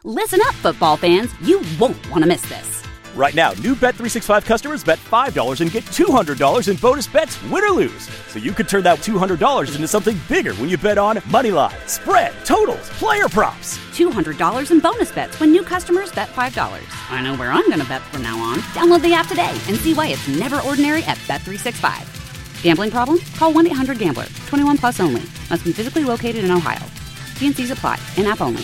Listen up, football fans. You won't want to miss this. Right now, new Bet365 customers bet $5 and get $200 in bonus bets, win or lose. So you could turn that $200 into something bigger when you bet on money line, spread, totals, player props. $200 in bonus bets when new customers bet $5. I know where I'm going to bet from now on. Download the app today and see why it's never ordinary at Bet365. Gambling problem? Call 1-800-GAMBLER. 21 plus only. Must be physically located in Ohio. T&Cs apply. In-app only.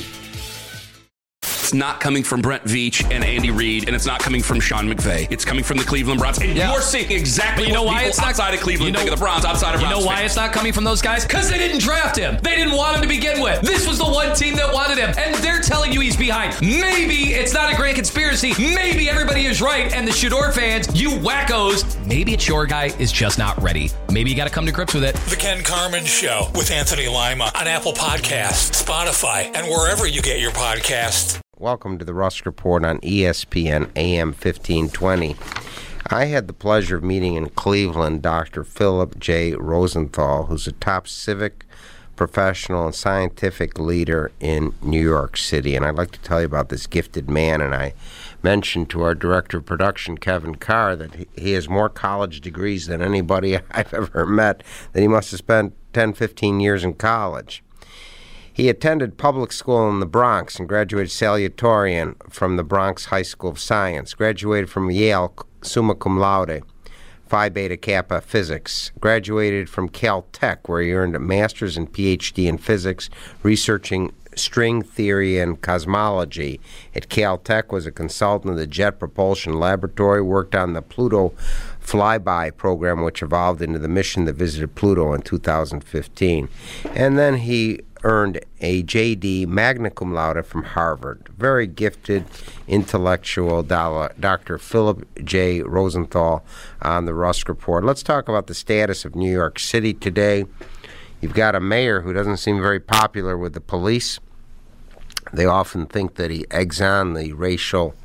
It's not coming from Brent Veach and Andy Reid, and it's not coming from Sean McVay. It's coming from the Cleveland Browns. And you're seeing exactly what people outside of Cleveland think of the Browns, outside of Browns. You know why it's not coming from those guys? Because they didn't draft him. They didn't want him to begin with. This was the one team that wanted him, and they're telling you he's behind. Maybe it's not a grand conspiracy. Maybe everybody is right, and the Shador fans, you wackos, maybe it's your guy is just not ready. Maybe you got to come to grips with it. The Ken Carman Show with Anthony Lima on Apple Podcasts, Spotify, and wherever you get your podcasts. Welcome to the Rusk Report on ESPN AM 1520. I had the pleasure of meeting in Cleveland Dr. Philip J. Rosenthal, who's a top civic, professional, and scientific leader in New York City. And I'd like to tell you about this gifted man. And I mentioned to our director of production, Kevin Carr, that he has more college degrees than anybody I've ever met, that he must have spent 10, 15 years in college. He attended public school in the Bronx and graduated salutatorian from the Bronx High School of Science. Graduated from Yale, summa cum laude, Phi Beta Kappa physics. Graduated from Caltech, where he earned a master's and PhD in physics, researching string theory and cosmology. At Caltech, was a consultant of the Jet Propulsion Laboratory, worked on the Pluto flyby program, which evolved into the mission that visited Pluto in 2015. And then he earned a J.D. magna cum laude from Harvard. Very gifted, intellectual Dr. Philip J. Rosenthal on the Rusk Report. Let's talk about the status of New York City today. You've got a mayor who doesn't seem very popular with the police. They often think that he eggs on the racial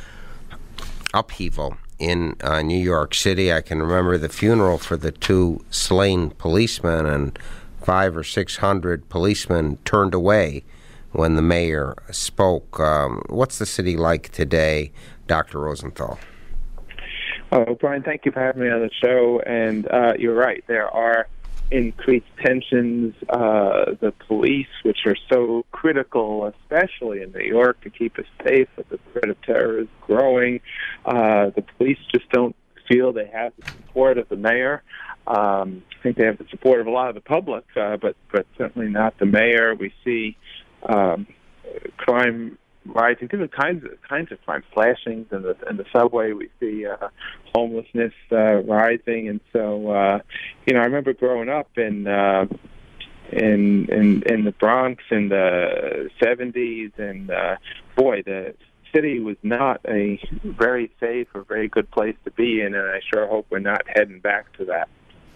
upheaval in New York City. I can remember the funeral for the two slain policemen, and 500 or 600 policemen turned away when the mayor spoke. What's the city like today, Dr. Rosenthal? Oh, Brian, thank you for having me on the show. And you're right, there are increased tensions. The police, which are so critical, especially in New York, to keep us safe, but the threat of terror is growing. The police just don't feel they have the support of the mayor. I think they have the support of a lot of the public, but certainly not the mayor. We see crime rising, different kinds of crime, slashings in the subway. We see homelessness rising, and so I remember growing up in the Bronx in the 70s, and the city was not a very safe or very good place to be in, and I sure hope we're not heading back to that.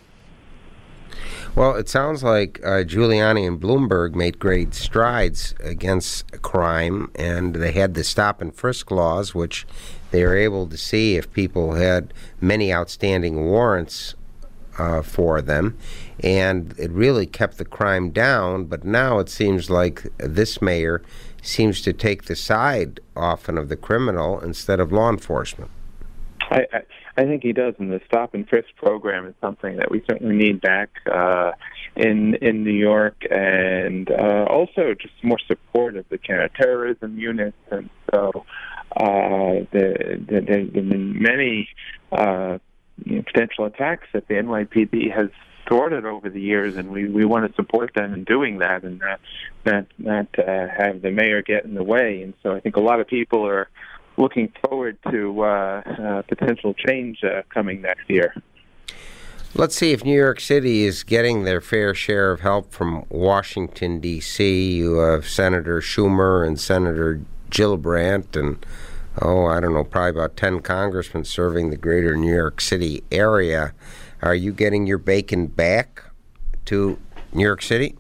Well, it sounds like Giuliani and Bloomberg made great strides against crime, and they had the stop and frisk laws, which they were able to see if people had many outstanding warrants for them, and it really kept the crime down. But now it seems like this mayor seems to take the side often of the criminal instead of law enforcement. I think he does, and the stop and frisk program is something that we certainly need back in New York, and also just more support of the counterterrorism units. And so there have been many potential attacks that the NYPD has thwarted over the years, and we want to support them in doing that, and not have the mayor get in the way. And so I think a lot of people are looking forward to potential change coming next year. Let's see if New York City is getting their fair share of help from Washington, D.C. You have Senator Schumer and Senator Gillibrand and, probably about 10 congressmen serving the greater New York City area. Are you getting your bacon back to New York City?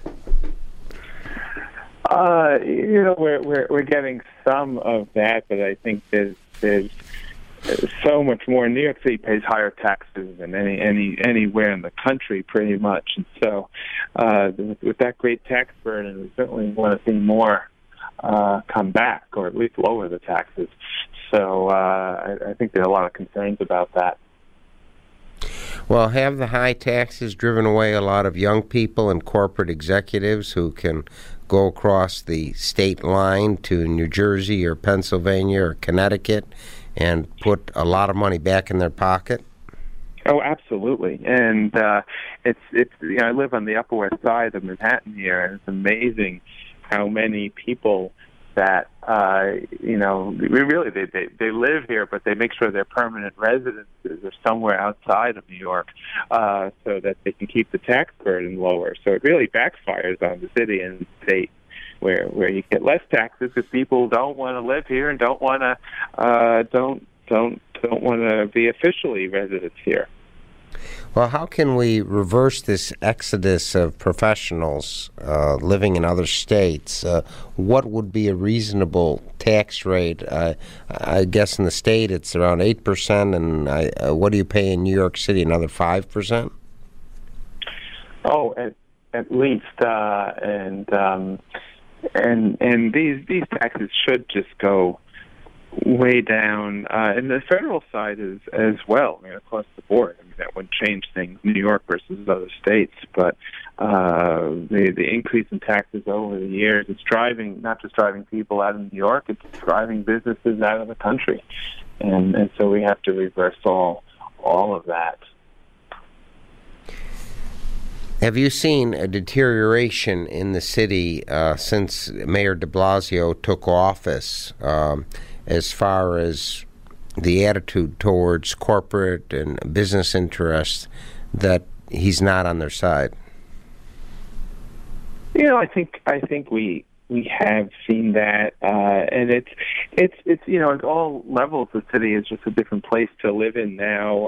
We're getting some of that, but I think there's so much more. New York City pays higher taxes than anywhere in the country, pretty much. And so, with that great tax burden, we certainly want to see more come back, or at least lower the taxes. So I think there are a lot of concerns about that. Well, have the high taxes driven away a lot of young people and corporate executives who can go across the state line to New Jersey or Pennsylvania or Connecticut and put a lot of money back in their pocket? Oh, absolutely. And it's I live on the Upper West Side of Manhattan here, and it's amazing how many people that really they live here, but they make sure their permanent residences are somewhere outside of New York, so that they can keep the tax burden lower. So it really backfires on the city and the state, where you get less taxes because people don't want to live here and don't want to be officially residents here. Well, how can we reverse this exodus of professionals living in other states? What would be a reasonable tax rate? I guess in the state it's around 8%, and what do you pay in New York City? Another 5%? Oh, at least, and these taxes should just go way down, and the federal side is as well. I mean, across the board. I mean, that would change things, New York versus other states. But the increase in taxes over the years, it's not just driving people out of New York, it's driving businesses out of the country, and so we have to reverse all of that. Have you seen a deterioration in the city since Mayor de Blasio took office? As far as the attitude towards corporate and business interests, that he's not on their side? I think we have seen that, and it's at all levels. The city is just a different place to live in now.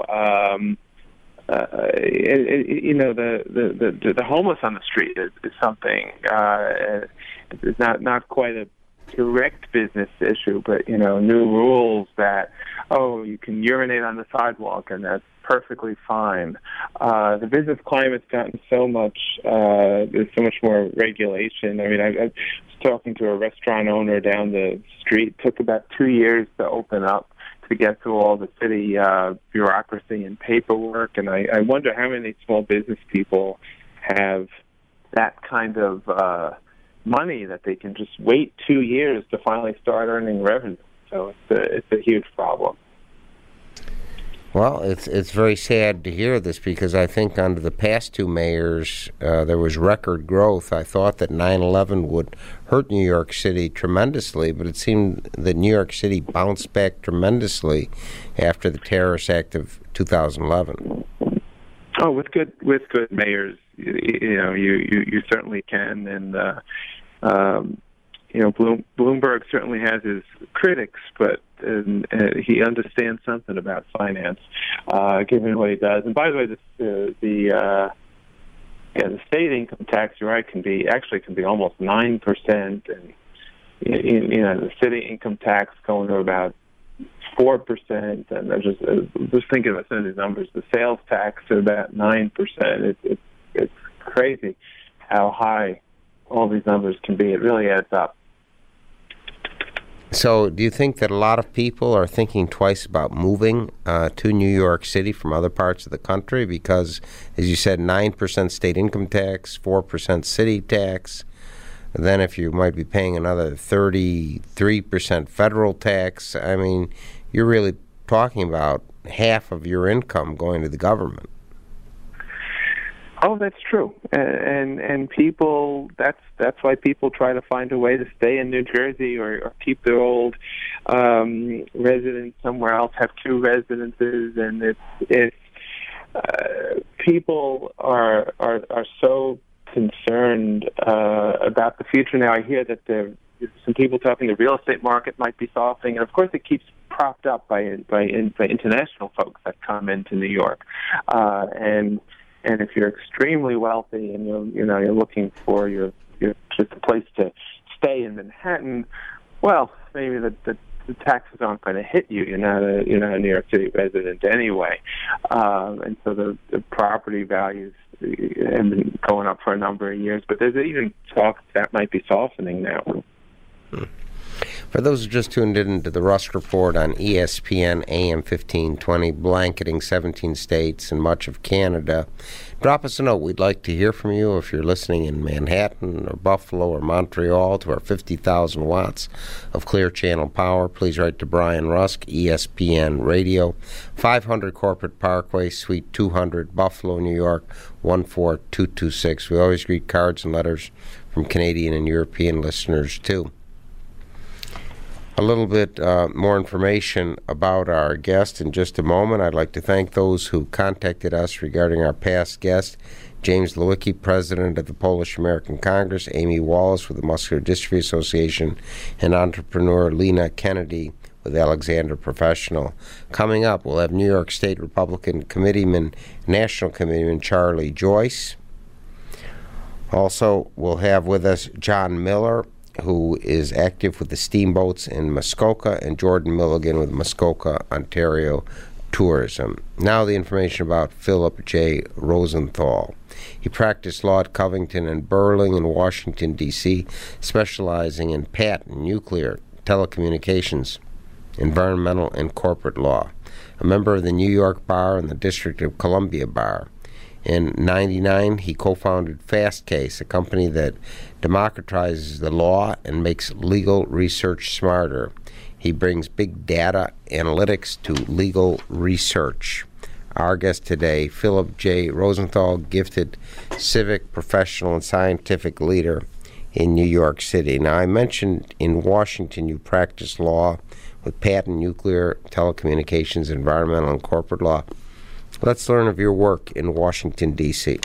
The homeless on the street is something. It's not quite a direct business issue, but new rules that you can urinate on the sidewalk and that's perfectly fine. The business climate's gotten so much. There's so much more regulation. I mean, I was talking to a restaurant owner down the street. It took about 2 years to open up to get through all the city bureaucracy and paperwork, and I wonder how many small business people have that kind of money that they can just wait 2 years to finally start earning revenue. So it's a huge problem. Well, it's very sad to hear this, because I think under the past two mayors there was record growth. I thought that 9/11 would hurt New York City tremendously, but it seemed that New York City bounced back tremendously after the terrorist act of 2011. Oh, with good mayors, you certainly can, and Bloomberg certainly has his critics, but he understands something about finance, given what he does. And by the way, the state income tax, you're right, can be almost 9%, and the city income tax going to about 4%. And I just thinking about some of these numbers. The sales tax is about 9%. It's crazy how high all these numbers can be. It really adds up. So do you think that a lot of people are thinking twice about moving to New York City from other parts of the country? Because, as you said, 9% state income tax, 4% city tax. And then if you might be paying another 33% federal tax, I mean, you're really talking about half of your income going to the government. Oh, that's true, and people. That's why people try to find a way to stay in New Jersey or keep their old residence somewhere else, have two residences, and it's people are so concerned about the future now. I hear that there's some people talking the real estate market might be softening, and of course it keeps propped up by international folks that come into New York, and if you're extremely wealthy and you're looking for your just a place to stay in Manhattan, well, maybe the taxes aren't going to hit you. You're not a New York City resident anyway, and so the property values have been going up for a number of years. But there's even talk that might be softening now. For those who just tuned into the Rusk Report on ESPN AM 1520, blanketing 17 states and much of Canada, drop us a note. We'd like to hear from you if you're listening in Manhattan or Buffalo or Montreal to our 50,000 watts of Clear Channel power. Please write to Brian Rusk, ESPN Radio, 500 Corporate Parkway, Suite 200, Buffalo, New York, 14226. We always read cards and letters from Canadian and European listeners, too. A little bit more information about our guest in just a moment. I'd like to thank those who contacted us regarding our past guest, James Lewicki, president of the Polish American Congress, Amy Wallace with the Muscular Dystrophy Association, and entrepreneur Lena Kennedy with Alexander Professional. Coming up, we'll have New York State Republican Committeeman, National Committeeman Charlie Joyce. Also, we'll have with us John Miller, who is active with the Steamboats in Muskoka, and Jordan Milligan with Muskoka, Ontario Tourism. Now the information about Philip J. Rosenthal. He practiced law at Covington and Burling in Washington, D.C., specializing in patent, nuclear, telecommunications, environmental, and corporate law. A member of the New York Bar and the District of Columbia Bar. In 1999, he co-founded Fastcase, a company that democratizes the law and makes legal research smarter. He brings big data analytics to legal research. Our guest today, Philip J. Rosenthal, gifted civic, professional, and scientific leader in New York City. Now, I mentioned in Washington you practice law with patent, nuclear, telecommunications, environmental, and corporate law. Let's learn of your work in Washington, D.C.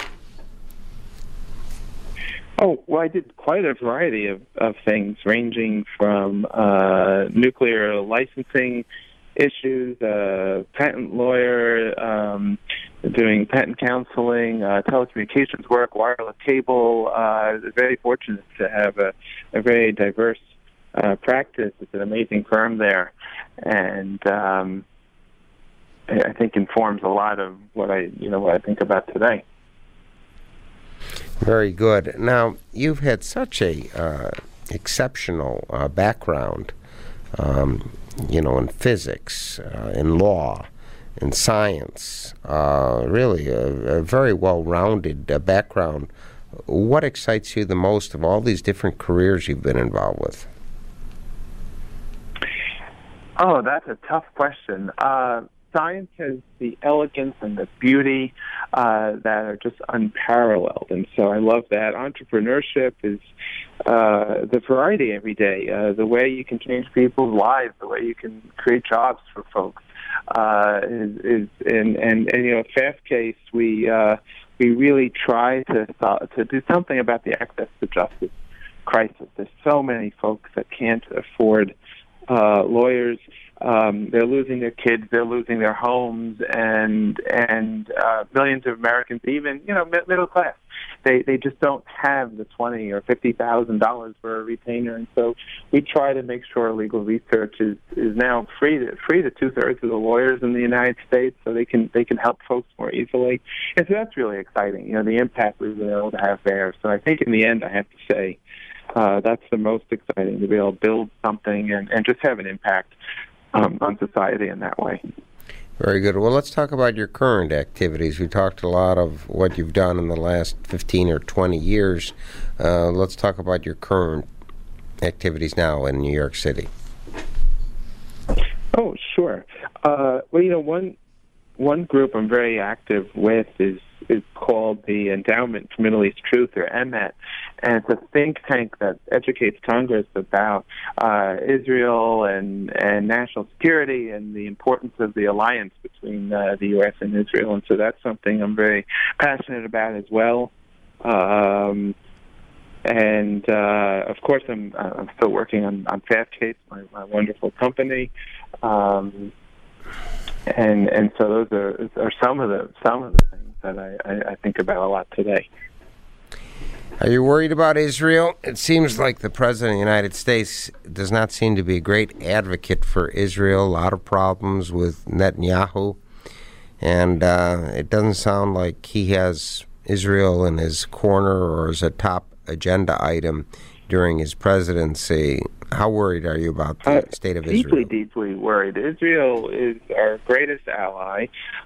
Oh, well, I did quite a variety of things, ranging from nuclear licensing issues, patent lawyer, doing patent counseling, telecommunications work, wireless cable. Very fortunate to have a very diverse practice. It's an amazing firm there, and I think informs a lot of what I think about today. Very good. Now, you've had such a exceptional background, in physics, in law, in science. Really, a very well-rounded background. What excites you the most of all these different careers you've been involved with? Oh, that's a tough question. Science has the elegance and the beauty that are just unparalleled, and so I love that. Entrepreneurship is the variety every day, the way you can change people's lives, the way you can create jobs for folks. And Fastcase, we really try to do something about the access to justice crisis. There's so many folks that can't afford lawyers. They're losing their kids, they're losing their homes, and millions of Americans, even middle class, they just don't have the $20,000 or $50,000 for a retainer, and so we try to make sure legal research is now free to 2/3 of the lawyers in the United States, so they can help folks more easily, and so that's really exciting. The impact we've been able to have there. So I think in the end, I have to say that's the most exciting, to be able to build something and just have an impact on society in that way. Very good. Well, let's talk about your current activities. We talked a lot of what you've done in the last 15 or 20 years. Let's talk about your current activities now in New York City. Oh, sure. Well, one group I'm very active with is called the Endowment for Middle East Truth, or EMET, and it's a think tank that educates Congress about Israel and national security and the importance of the alliance between the U.S. and Israel, and so that's something I'm very passionate about as well. And of course, I'm still working on Fastcase, my wonderful company. And so those are some of the things that I think about a lot today. Are you worried about Israel? It seems like the President of the United States does not seem to be a great advocate for Israel. A lot of problems with Netanyahu. And it doesn't sound like he has Israel in his corner or as a top agenda item during his presidency. How worried are you about the state of Israel? Deeply worried. Israel is our greatest ally,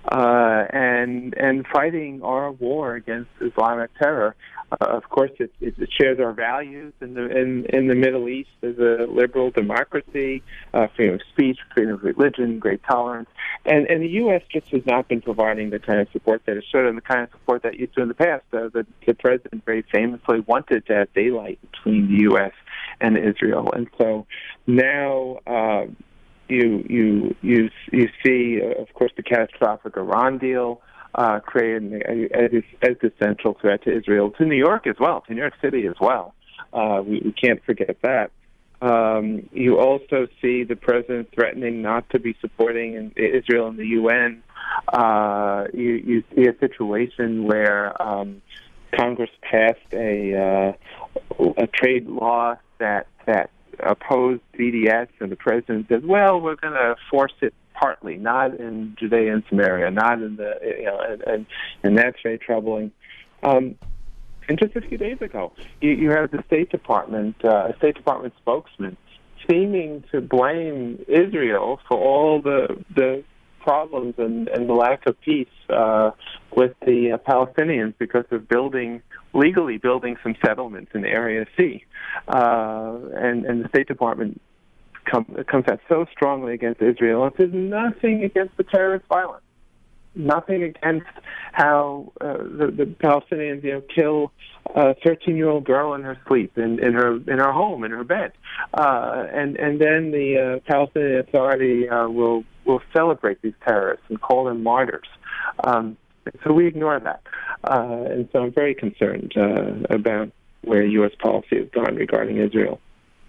and fighting our war against Islamic terror. Of course, it shares our values in the Middle East as a liberal democracy, freedom of speech, freedom of religion, great tolerance, and the U.S. just has not been providing the kind of support that it should, and the kind of support that it used to in the past. The president very famously wanted to have daylight between the U.S. and Israel, and so now you see, of course, the catastrophic Iran deal. Created an existential threat to Israel, to New York as well, to New York City as well. We can't forget that. You also see the president threatening not to be supporting Israel in the UN. You see a situation where Congress passed a trade law that opposed BDS, and the president said, "Well, we're going to force it partly, not in Judea and Samaria, not in the and that's very troubling." And just a few days ago, you have the State Department, a State Department spokesman, seeming to blame Israel for all the problems and the lack of peace with the Palestinians because of legally building some settlements in Area C, and the State Department comes out so strongly against Israel. And says nothing against the terrorist violence, nothing against how the Palestinians, kill a 13-year-old girl in her sleep, in her home, in her bed, and then the Palestinian Authority will celebrate these terrorists and call them martyrs. So we ignore that, and so I'm very concerned about where U.S. policy has gone regarding Israel.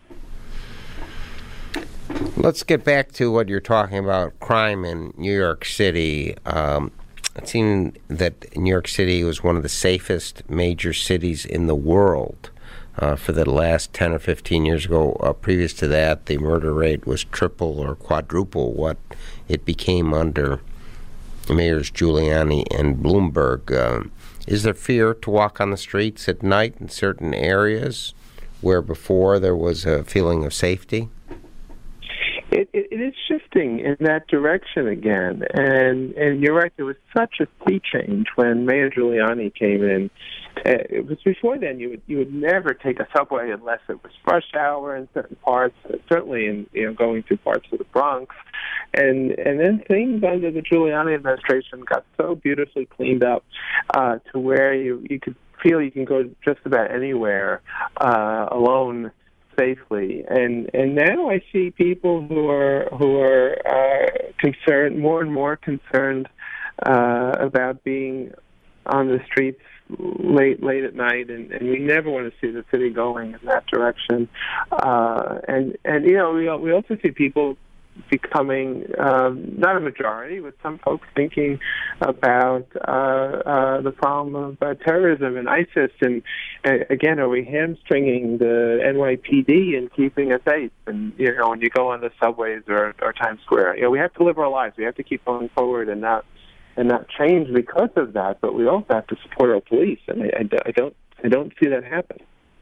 Let's get back to what you're talking about, crime in New York City. It seemed that New York City was one of the safest major cities in the world for the last 10 or 15 years ago. Previous to that, the murder rate was triple or quadruple what it became under Mayors Giuliani and Bloomberg. Is there fear to walk on the streets at night in certain areas where before there was a feeling of safety? It is shifting in that direction again, and you're right. There was such a sea change when Mayor Giuliani came in. It was before then. You would never take a subway unless it was rush hour in certain parts. Certainly in going through parts of the Bronx, and then things under the Giuliani administration got so beautifully cleaned up to where you could feel you can go just about anywhere alone safely, and now I see people who are concerned, more and more concerned about being on the streets late at night, and we never want to see the city going in that direction. And we also see people becoming not a majority, but some folks thinking about the problem of terrorism and ISIS. And again, are we hamstringing the NYPD and keeping us safe? And when you go on the subways or Times Square, we have to live our lives. We have to keep going forward and not change because of that. But we also have to support our police, and I don't see that happen.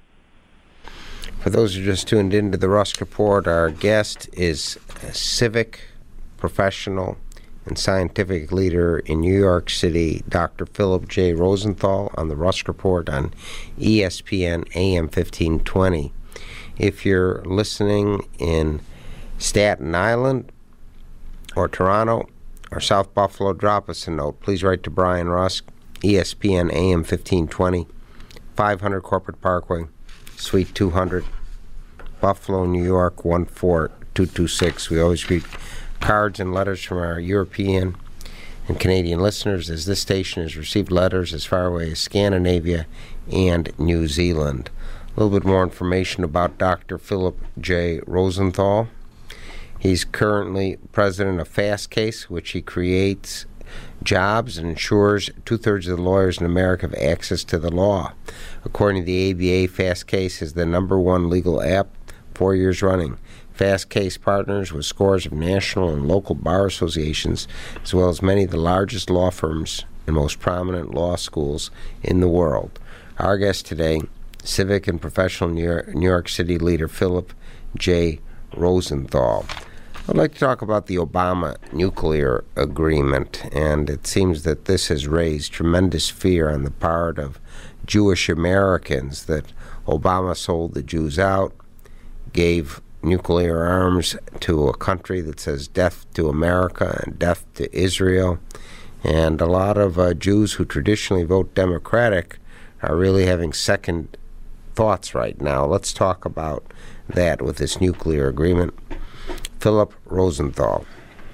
For those who just tuned into the Rusk Report, our guest is a civic professional and scientific leader in New York City, Dr. Philip J. Rosenthal, on the Rusk Report on ESPN AM 1520. If you're listening in Staten Island or Toronto or South Buffalo, drop us a note. Please write to Brian Rusk, ESPN AM 1520, 500 Corporate Parkway, Suite 200, Buffalo, New York, 14226. We always read cards and letters from our European and Canadian listeners, as this station has received letters as far away as Scandinavia and New Zealand. A little bit more information about Dr. Philip J. Rosenthal. He's currently president of Fastcase, which he creates jobs and ensures 2/3 of the lawyers in America have access to the law. According to the ABA, Fastcase is the #1 legal app 4 years running. Fastcase partners with scores of national and local bar associations, as well as many of the largest law firms and most prominent law schools in the world. Our guest today civic and professional New York City leader Philip J. Rosenthal. I'd like to talk about the Obama nuclear agreement, and it seems that this has raised tremendous fear on the part of Jewish Americans that Obama sold the Jews out, gave nuclear arms to a country that says death to America and death to Israel. And a lot of Jews who traditionally vote Democratic are really having second thoughts right now. Let's talk about that with this nuclear agreement. Philip Rosenthal.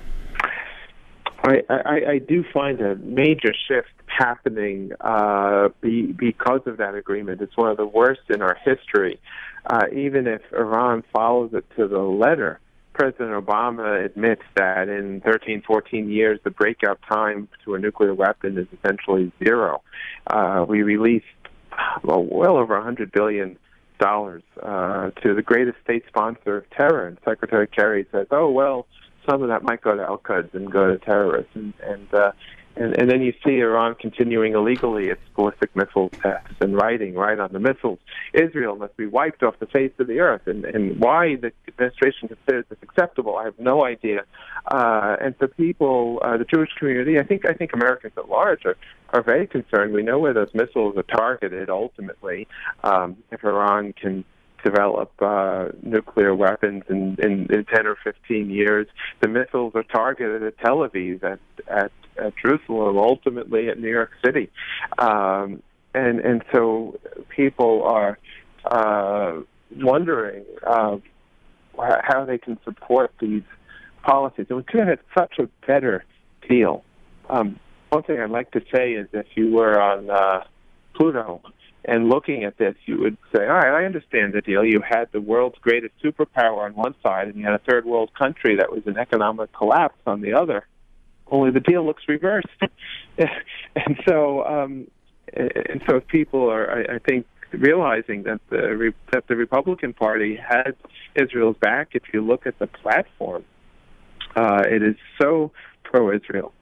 I do find a major shift happening because of that agreement. It's one of the worst in our history. Even if Iran follows it to the letter, President Obama admits that in 13, 14 years, the breakout time to a nuclear weapon is essentially zero. We released well over $100 billion to the greatest state sponsor of terror. And Secretary Kerry says, oh, well, some of that might go to Al-Quds and go to terrorists. And then you see Iran continuing illegally its ballistic missile tests and writing right on the missiles, Israel must be wiped off the face of the earth. And why the administration considers this acceptable, I have no idea. And so people, the Jewish community, I think Americans at large are very concerned. We know where those missiles are targeted ultimately. If Iran can develop nuclear weapons in 10 or 15 years, the missiles are targeted at Tel Aviv, at Jerusalem, ultimately at New York City. And so people are wondering how they can support these policies. And we could have had such a better deal. One thing I'd like to say is if you were on Pluto and looking at this, you would say, all right, I understand the deal. You had the world's greatest superpower on one side, and you had a third world country that was in economic collapse on the other. Only the deal looks reversed. And so people are, I think, realizing that the Republican Party has Israel's back. If you look at the platform, it is so pro-Israel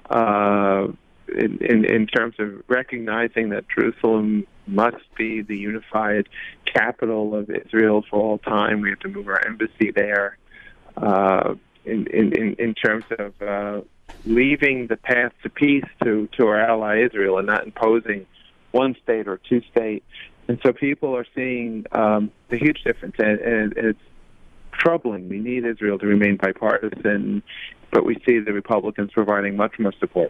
in terms of recognizing that Jerusalem must be the unified capital of Israel for all time. We have to move our embassy there. In terms of leaving the path to peace to our ally Israel and not imposing one state or two state. And so people are seeing the huge difference, and it's troubling. We need Israel to remain bipartisan, but we see the Republicans providing much more support.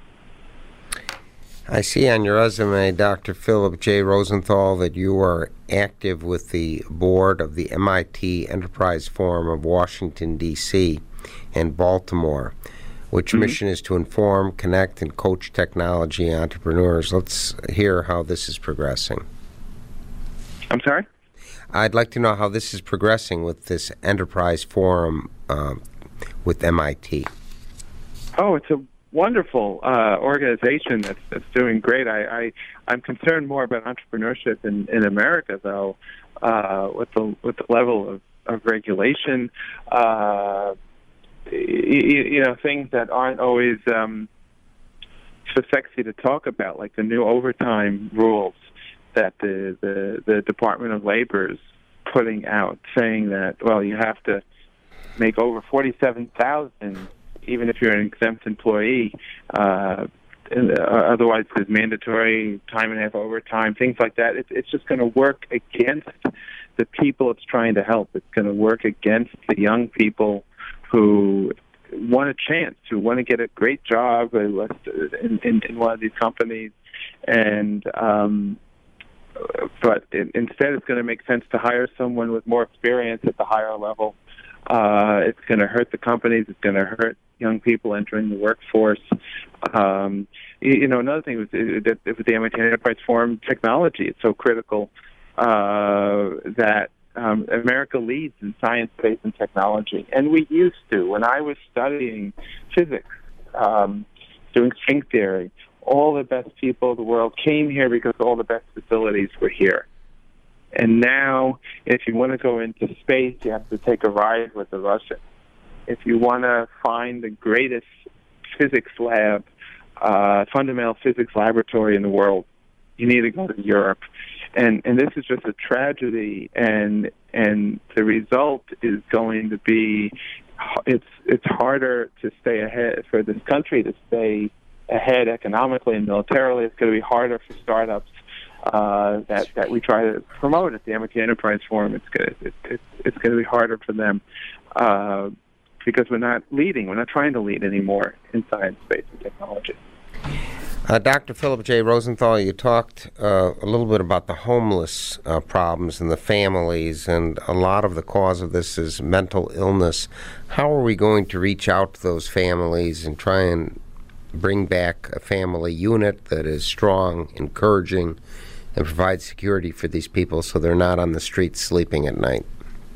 I see on your resume, Dr. Philip J. Rosenthal, that you are active with the board of the MIT Enterprise Forum of Washington, D.C. and Baltimore, which mission is to inform, connect, and coach technology entrepreneurs. Let's hear how this is progressing. I'm sorry? I'd like to know how this is progressing with this Enterprise Forum with MIT. Oh, it's a wonderful organization that's doing great. I'm concerned more about entrepreneurship in America, though, with the level of regulation. Things that aren't always so sexy to talk about, like the new overtime rules that the Department of Labor is putting out, saying that, well, you have to make over $47,000 even if you're an exempt employee. Otherwise, there's mandatory time and a half overtime, things like that. It's just going to work against the people it's trying to help. It's going to work against the young people who want a chance, who want to get a great job in one of these companies. And but instead, it's going to make sense to hire someone with more experience at the higher level. It's going to hurt the companies. It's going to hurt young people entering the workforce. Another thing with the MIT Enterprise Forum, technology. It's so critical that America leads in science, space, and technology. And we used to. When I was studying physics, doing string theory, all the best people of the world came here because all the best facilities were here. And now, if you want to go into space, you have to take a ride with the Russians. If you want to find the greatest physics lab, fundamental physics laboratory in the world, you need to go to Europe. And this is just a tragedy, and the result is going to be it's harder to stay ahead for this country to stay ahead economically and militarily. It's going to be harder for startups that we try to promote at the MIT Enterprise Forum. It's going to be harder for them because we're not leading. We're not trying to lead anymore in science, space, and technology. Dr. Philip J. Rosenthal, you talked a little bit about the homeless problems and the families, and a lot of the cause of this is mental illness. How are we going to reach out to those families and try and bring back a family unit that is strong, encouraging, and provides security for these people so they're not on the streets sleeping at night?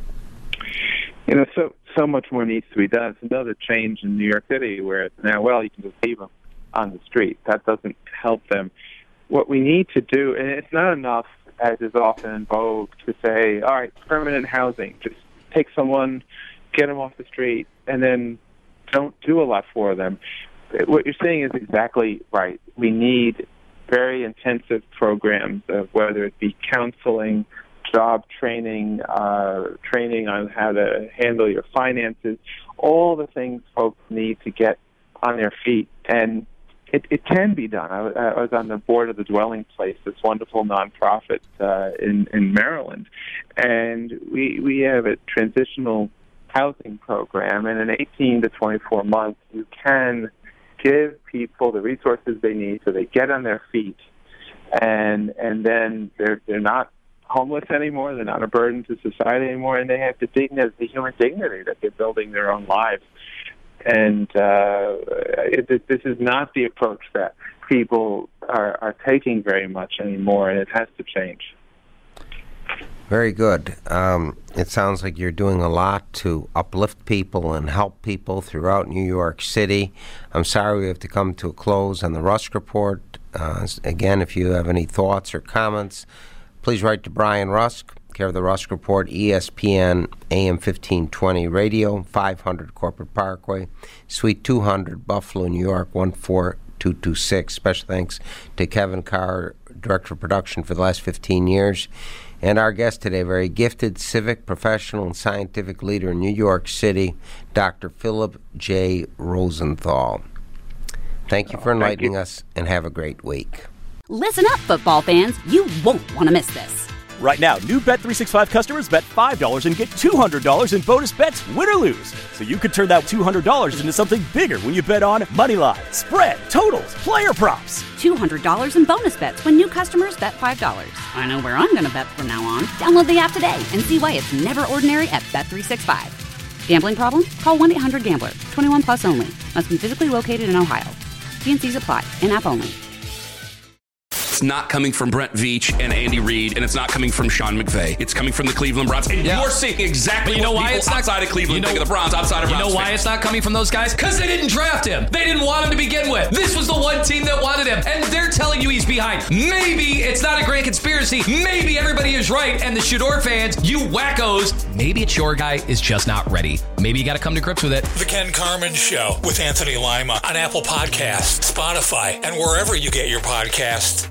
So much more needs to be done. It's another change in New York City where it's now, well, you can just leave them on the street. That doesn't help them. What we need to do, and it's not enough, as is often in vogue, to say, all right, permanent housing. Just take someone, get them off the street, and then don't do a lot for them. What you're saying is exactly right. We need very intensive programs, whether it be counseling, job training, training on how to handle your finances, all the things folks need to get on their feet. And it can be done. I was on the board of the Dwelling Place, this wonderful nonprofit in Maryland, and we have a transitional housing program, and in 18 to 24 months, you can give people the resources they need so they get on their feet, and then they're not homeless anymore, they're not a burden to society anymore, and they have the human dignity that they're building their own lives. And this is not the approach that people are taking very much anymore, and it has to change. Very good. It sounds like you're doing a lot to uplift people and help people throughout New York City. I'm sorry we have to come to a close on the Rusk Report. Again, if you have any thoughts or comments, please write to Brian Rusk, care of the Rusk Report, ESPN AM 1520 Radio, 500 Corporate Parkway, Suite 200, Buffalo, New York, 14226. Special thanks to Kevin Carr, Director of Production for the last 15 years. And our guest today, very gifted civic, professional, and scientific leader in New York City, Dr. Philip J. Rosenthal. Thank you for enlightening us, and have a great week. Listen up, football fans. You won't want to miss this. Right now, new Bet365 customers bet $5 and get $200 in bonus bets, win or lose. So you could turn that $200 into something bigger when you bet on money line, spread, totals, player props. $200 in bonus bets when new customers bet $5. I know where I'm going to bet from now on. Download the app today and see why it's never ordinary at Bet365. Gambling problem? Call 1-800-GAMBLER. 21 plus only. Must be physically located in Ohio. T&Cs apply. In-app only. It's not coming from Brent Veach and Andy Reid, and it's not coming from Sean McVay. It's coming from the Cleveland Browns. And you're seeing exactly what people outside of Cleveland think of the Browns, outside of Browns. You know why fans. it's not coming from those guys? Because they didn't draft him. They didn't want him to begin with. This was the one team that wanted him, and they're telling you he's behind. Maybe it's not a grand conspiracy. Maybe everybody is right, and the Shador fans, you wackos, maybe it's your guy is just not ready. Maybe you got to come to grips with it. The Ken Carman Show with Anthony Lima on Apple Podcasts, Spotify, and wherever you get your podcasts.